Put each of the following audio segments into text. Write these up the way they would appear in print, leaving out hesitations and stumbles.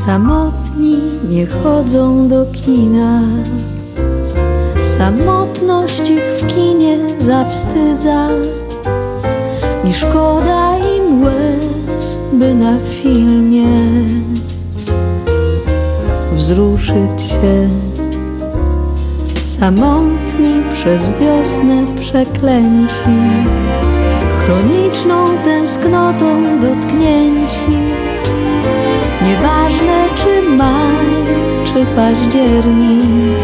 Samotni nie chodzą do kina, samotność ich w kinie zawstydza i szkoda im łez, by na filmie wzruszyć się. Samotni przez wiosnę przeklęci, chroniczną tęsknotą dotknięci. Nieważne czy maj, czy październik,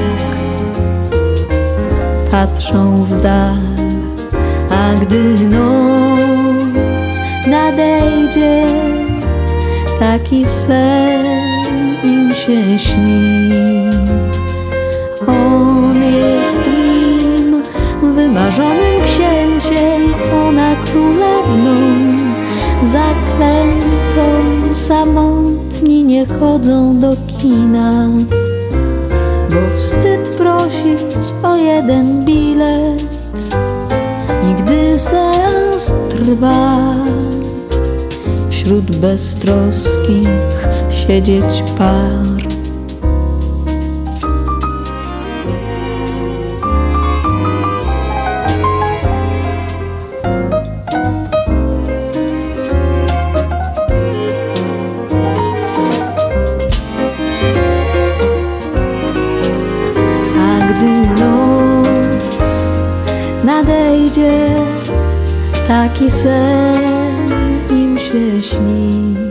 patrzą w dal, a gdy noc nadejdzie, taki sen im się śni. On jest nim, wymarzonym księciem, ona królewną zaklętą. Samotni nie chodzą do kina, bo wstyd prosić o jeden bilet. I gdy seans trwa, wśród beztroskich siedzieć par. Nadejdzie, taki sen im się śni.